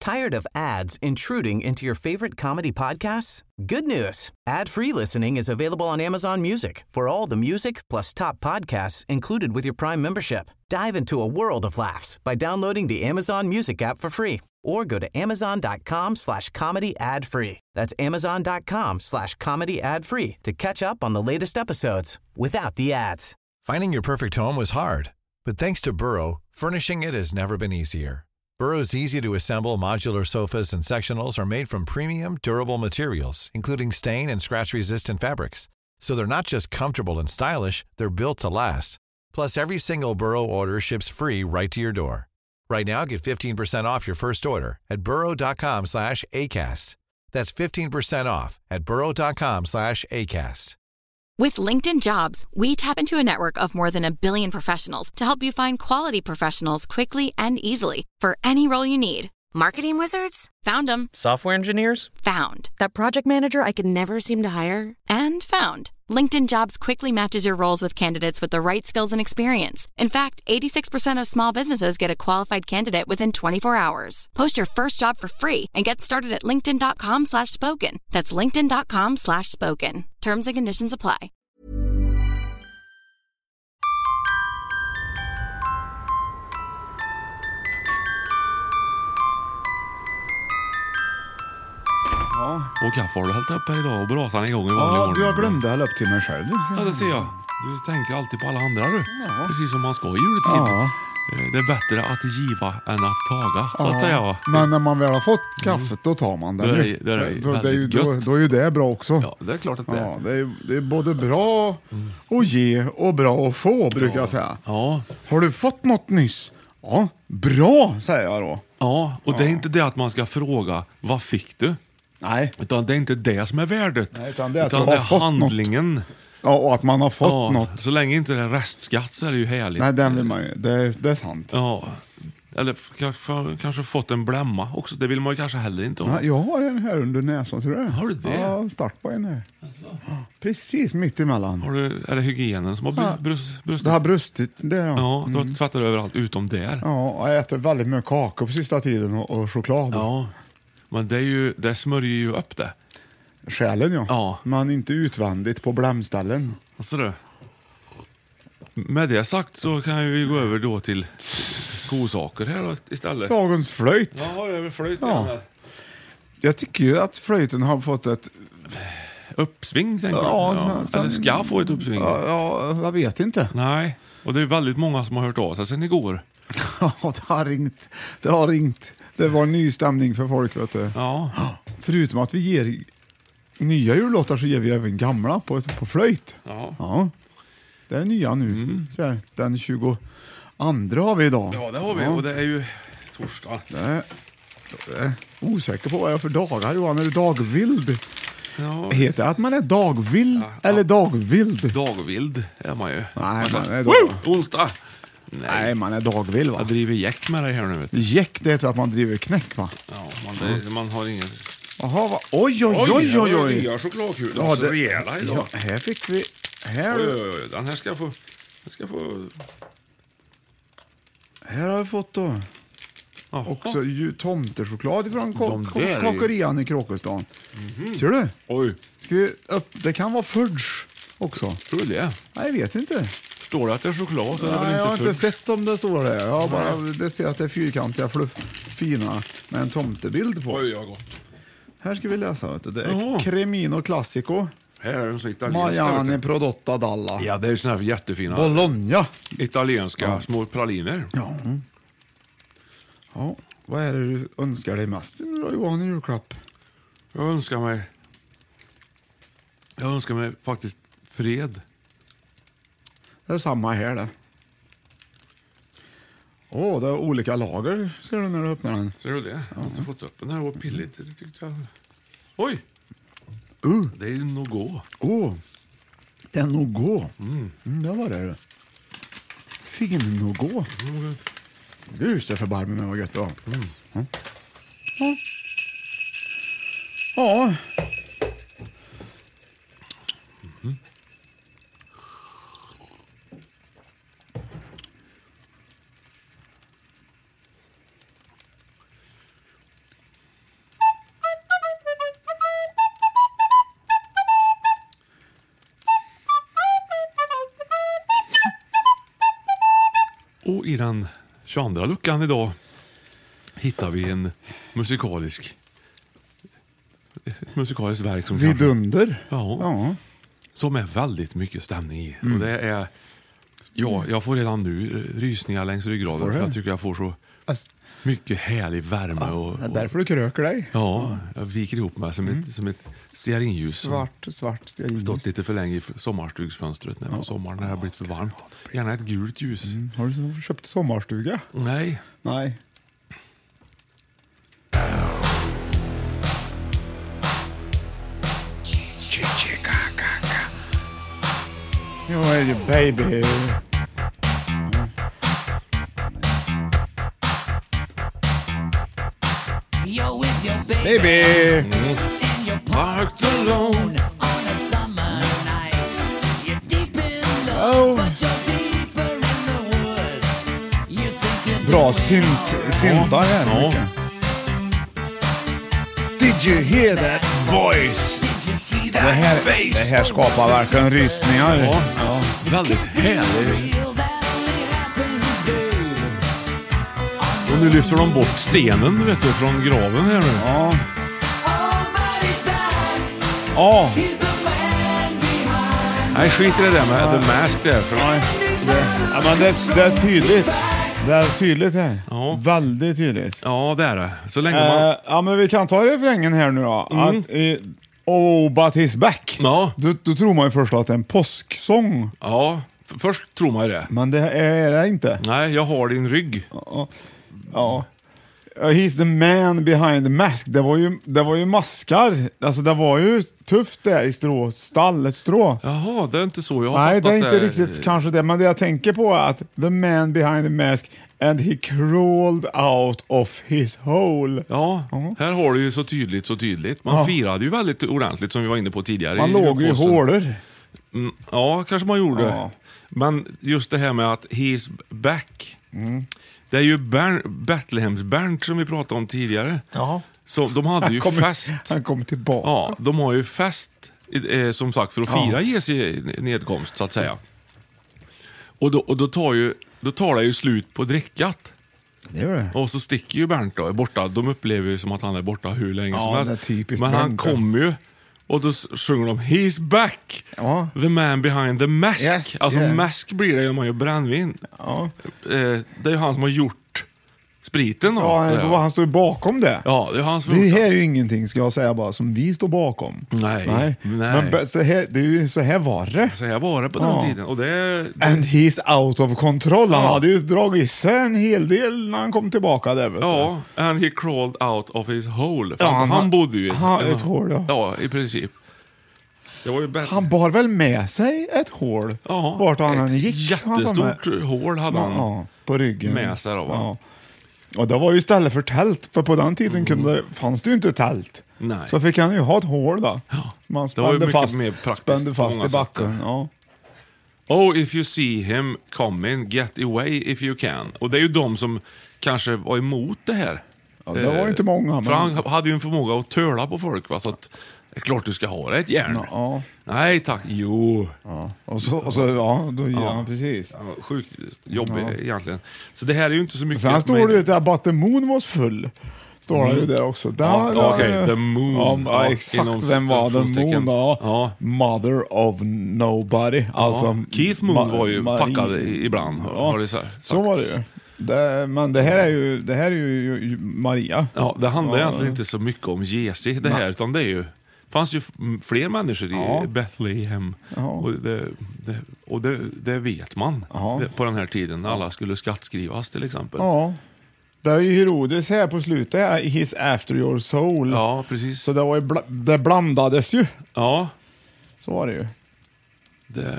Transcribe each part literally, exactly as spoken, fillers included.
Tired of ads intruding into your favorite comedy podcasts? Good news. Ad-free listening is available on Amazon Music for all the music plus top podcasts included with your Prime membership. Dive into a world of laughs by downloading the Amazon Music app for free or go to amazon.com slash comedy ad free. That's amazon.com slash comedy ad free to catch up on the latest episodes without the ads. Finding your perfect home was hard, but thanks to Burrow, furnishing it has never been easier. Burrow's easy-to-assemble modular sofas and sectionals are made from premium, durable materials, including stain and scratch-resistant fabrics. So they're not just comfortable and stylish, they're built to last. Plus, every single Burrow order ships free right to your door. Right now, get fifteen percent off your first order at burrow.com slash ACAST. That's fifteen percent off at burrow.com slash ACAST. With LinkedIn Jobs, we tap into a network of more than a billion professionals to help you find quality professionals quickly and easily for any role you need. Marketing wizards? Found them. Software engineers? Found. That project manager I could never seem to hire? And found. LinkedIn Jobs quickly matches your roles with candidates with the right skills and experience. In fact, eighty-six percent of small businesses get a qualified candidate within twenty-four hours. Post your first job for free and get started at linkedin.com slash spoken. That's linkedin.com slash spoken. Terms and conditions apply. Ja. Och kaffe har du hällt upp här idag och brasan igång i vanlig Ja, ordning. jag glömde hälla upp till mig själv. Ja, det ser jag. Du tänker alltid på alla andra du. Ja. Precis som man ska i juletid. Ja. Det är bättre att giva än att taga, så Ja. att säga va? Men när man väl har fått kaffet, då tar man den. Det är- ju. det är Så- så det är ju, väldigt då, gött. då är ju det bra också. Ja, det är klart att det är. Ja, det, är, det är både bra att ge och bra att få, brukar jag säga. Ja. Har du fått något nyss? Ja, bra, säger jag då. Ja, och det är inte det att man ska fråga, vad fick du? Nej. Utan det är inte det som är värdet. Nej, utan det är att du det har är fått handlingen. Ja, och att man har fått Ja, något. så länge inte det är restskatt så är det ju härligt. Nej, den vill man ju. Det, det är sant. Ja. Eller kanske, kanske fått en blämma också. Det vill man ju kanske heller inte ha. Ja, jag har en här under näsan, tror du? Har du det? Ja, start på en här. Ja, precis mitt emellan. Har du, är det hygienen som har Ja. brust, brustit? Det har brustit där. Ja, Ja, du har tvättat överallt utom där. ja, jag äter väldigt mycket kakor på sista tiden och, och choklad. Ja, men det, är ju, det smörjer ju upp det. Själen, ja. Ja. Men inte utvändigt på blämställen. Alltså det. Med det sagt så kan vi gå över då till godsaker här då, istället. Dagens flöjt. Ja, det är väl flöjt Ja. igen här. Jag tycker ju att flöjten har fått ett... Uppsving, tänker Ja, du? Ja. sen- Eller ska få ett uppsving. Ja, ja, jag vet inte. Nej, och det är väldigt många som har hört av sig sen igår. Ja, det har ringt. Det har ringt. Det var en ny stämning för folk, vet du. Ja, Förutom att vi ger nya jullåtar så ger vi även gamla på, på flöjt. ja. Ja. Det är nya nu. Mm. Så här, den tjugoandra har vi idag. Ja, det har vi. Och det är ju torsdag. Det är, det är osäker på vad jag är för dagar. Johan, är du dagvild? Ja. Heter det att man är dagvild ja. eller dagvild? Dagvild är man ju. Nej, Man man säger, är dag- "Woo! Onsdag! Nej, Nej, man är dagvild, va? jag driver jäkt med dig här nu vet du. Jäkt, det heter att man driver knäck, va? Ja, man, det, man har ingen... Jaha, va? Oj, oj, oj, oj, oj. nya chokladkulor. Ja, Ja, så det- rejäla idag. Ja, här fick vi... Här, Oj, oj, oj. Den här ska jag få... Den ska jag få... här har vi fått då Jaha. också ju, tomtechoklad från ko- De ko- där är ju- kakerian i Kråkestan. Ser du? Oj, Ska vi upp? Det kan vara fudge också. tror du det? Nej, jag vet inte. Står det att det är choklad så är det Nej, väl jag har inte inte för... sett om det står det. Jag har bara det ser att det är fyrkantiga, fluff, fina med en tomtebild på. Oj, vad gott. Här ska vi läsa. Vet du. Det är Jaha. Cremino Classico, Här är de så italienska. Mariani vet du. Prodotta Dalla, Ja, det är ju såna här jättefina Bologna. italienska små praliner. Ja. Ja. Vad är det du önskar dig mest nu då, Johan, i julklapp? Jag önskar mig... Jag önskar mig faktiskt fred. Det är samma här det. Åh, det är olika lager, ser du när du öppnar den. Ser du det? Jag har inte fått upp den här och pilligt. Det tyckte jag... Oj! Uh. Det är ju Nougat. Åh, det är Nougat. Mm. Mm, det var det. Fin Nougat. Mm. Gud, så förbarmar mig vad gött det var. Mm. Ja. Ja. Mm. Och i den tjugoandra luckan idag hittar vi en musikalisk ett musikaliskt verk som Vidunder. Ja, ja. Som är väldigt mycket stämning i. Mm. Och det är ja, jag får redan nu rysningar längs ryggraden för jag tycker jag får så Alltså, mycket härlig värme. ja, och, det är och, därför du kröker dig. ja, jag viker ihop mig som, Mm. ett, som ett stearinljus. Svart, svart stearinljus. Stått lite för länge i sommarstugsfönstret när på sommaren när det har blivit för varmt. Gärna ett gult ljus. Mm. Har du köpt sommarstuga? Nej. Nej. Jo, är ju baby. You're with your baby, Baby! and you're Parked alone. on a summer night. You're deep in love, Oh. but you're deeper in the woods. You think you're Bra synt, syntar här. Ja. mycket. Did you hear that voice? Did you see Det that här, face? det här skapar verkligen rysningar. Ja. Ja. Väldigt härlig. Feel that only happens, dude. Och nu lyfter de bort stenen vet du, från graven här nu. Ja. Oh, but he's back. Ja. He's the man behind. Nej, skit i det där med The Mask där. För Nej, det, ja, men det, det är tydligt. Det är tydligt här. Ja. Väldigt tydligt. ja, det är det. Så länge man... Eh, ja, men vi kan ta refrängen här nu då. Att, eh, oh, but he's back. Ja. Då, då tror man ju först att det är en påsksång. Ja, f- först tror man ju det. Men det är det inte. Nej, jag har din rygg. Ja. Ja. He's the man behind the mask. Det var ju, det var ju maskar. Alltså det var ju tufft där i strå, stallet strå. Jaha, det är inte så jag har Nej, fattat det är inte riktigt kanske det. Men det jag tänker på är att the man behind the mask and he crawled out of his hole. Ja, Ja. här har du ju så tydligt, så tydligt. Man Ja. firade ju väldigt ordentligt som vi var inne på tidigare. Man i låg ju i påsen. hålor. Mm, ja, kanske man gjorde. Ja. Men just det här med att he's back. Mm. Det är ju Bern, Betlehems Bernt som vi pratade om tidigare. Ja. Så de hade ju kommer, fest. Han kommer tillbaka. Ja, de har ju fest eh, som sagt för att Ja. fira Jesu nedkomst så att säga. Och då, och då tar ju då tar det ju slut på drickat. Det gör det. Och så sticker ju Bernt då, är borta. De upplever ju som att han är borta hur länge Ja, som helst. det är typiskt Men han Bernt. kommer ju och då s- sjunger de He's back! Ja. The man behind the mask. Yes, alltså yeah. mask blir det ju om man gör brännvin. Ja. Eh, det är ju han som har gjort spriten då. Ja, så han, jag. han står ju bakom det. ja, det är han som Det har gjort här är ju ingenting, ska jag säga bara, som vi står bakom. Nej, nej. nej. Men be- så här, det är ju så här var det. Så här var det på Ja. den tiden. Och det, det, And he's out of control. Han Ja. hade ju dragit i sig en hel del när han kom tillbaka där. Vet du. ja, and he crawled out of his hole. För Ja, han, han- han bodde ju i han- en- ett hål, ja. Ja, i princip. Det var ju bättre. Han bar väl med sig ett hål Ja, vart han än ett gick. jättestort hål hade han. Ja, på ryggen. med sig då, va? Ja. Och det var ju istället för tält, för på den tiden kunde, fanns det ju inte tält. Nej. Så fick han ju ha ett hål då. Man det var ju spände mycket fast, mer praktiskt spände på fast många i backen. sätt. Ja. Oh, if you see him coming, get away if you can. Och det är ju de som kanske var emot det här. Ja, det var ju inte många, För men- han hade ju en förmåga att töla på folk. Va? Så att det är klart du ska ha det, ett järn. Ja. Nej tack, jo. Ja. Och så, och så ja, då gör han precis. Ja, sjukt jobbig egentligen. Så det här är ju inte så mycket... Sen står men- det ju där But the moon was full. Står det ju där också. Där, Ja, där- okej, the moon. Ja, Ja, ja, exakt. inom Vem var the citationstecken. moon? Ja. Ja. Mother of nobody. Alltså, Keith Moon Ma- var ju Marie- packad i- ibland, har det sa- så var det sagts. ju. Det, men det här är ju, det här är ju, ju Maria. Ja, det handlar Ja. egentligen inte så mycket om Jesi det här, utan det är ju... Det fanns ju f- m- fler människor i Ja. Bethlehem. Ja. Och, det, det, och det, det vet man Ja. det, på den här tiden när alla skulle skattskrivas till exempel. Ja. Det är ju Herodes här på slutet. Här, He's after your soul. Ja, precis. Så det, var ju bla, det blandades ju. Ja, Så var det ju. det,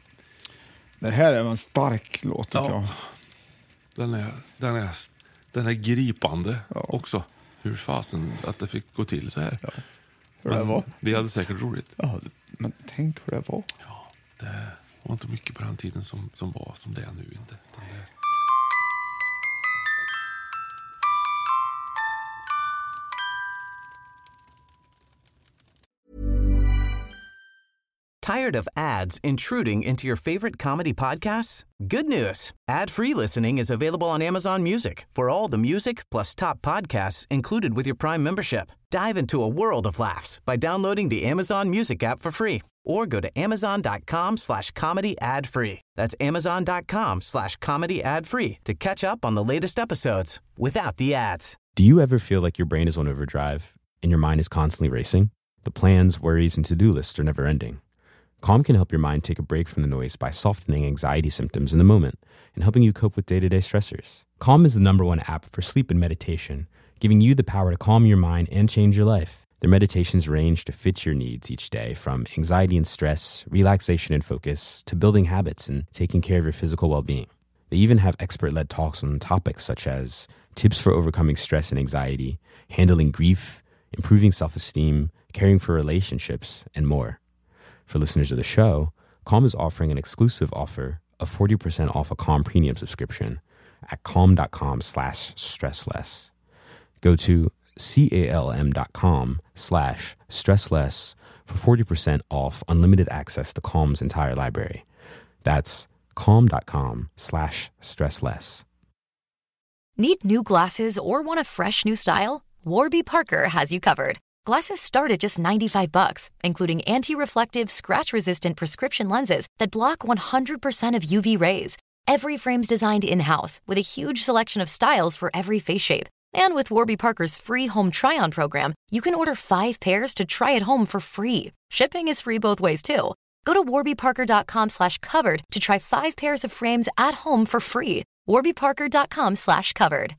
Det här är en stark låt tycker Ja. jag. den, är, den, är, den är gripande också. Hur fasen att det fick gå till så här. Hur det var. Vi hade säkert roligt. Ja, men tänk hur det var. Ja, det var inte mycket på den tiden som, som var som det är nu inte. Utan det, Tired of ads intruding into your favorite comedy podcasts? Good news. Ad-free listening is available on Amazon Music for all the music plus top podcasts included with your Prime membership. Dive into a world of laughs by downloading the Amazon Music app for free or go to amazon.com slash comedy ad free. That's amazon.com slash comedy ad free to catch up on the latest episodes without the ads. Do you ever feel like your brain is on overdrive and your mind is constantly racing? The plans, worries, and to-do lists are never ending. Calm can help your mind take a break from the noise by softening anxiety symptoms in the moment and helping you cope with day-to-day stressors. Calm is the number one app for sleep and meditation, giving you the power to calm your mind and change your life. Their meditations range to fit your needs each day, from anxiety and stress, relaxation and focus, to building habits and taking care of your physical well-being. They even have expert-led talks on topics such as tips for overcoming stress and anxiety, handling grief, improving self-esteem, caring for relationships, and more. For listeners of the show, Calm is offering an exclusive offer of forty percent off a Calm premium subscription at calm.com slash stressless. Go to calm.com slash stressless for forty percent off unlimited access to Calm's entire library. That's calm.com slash stressless. Need new glasses or want a fresh new style? Warby Parker has you covered. Glasses start at just ninety-five bucks, including anti-reflective, scratch-resistant prescription lenses that block one hundred percent of U V rays. Every frame's designed in-house with a huge selection of styles for every face shape. And with Warby Parker's free home try-on program, you can order five pairs to try at home for free. Shipping is free both ways, too. Go to warbyparker.com slash covered to try five pairs of frames at home for free. warbyparker.com slash covered.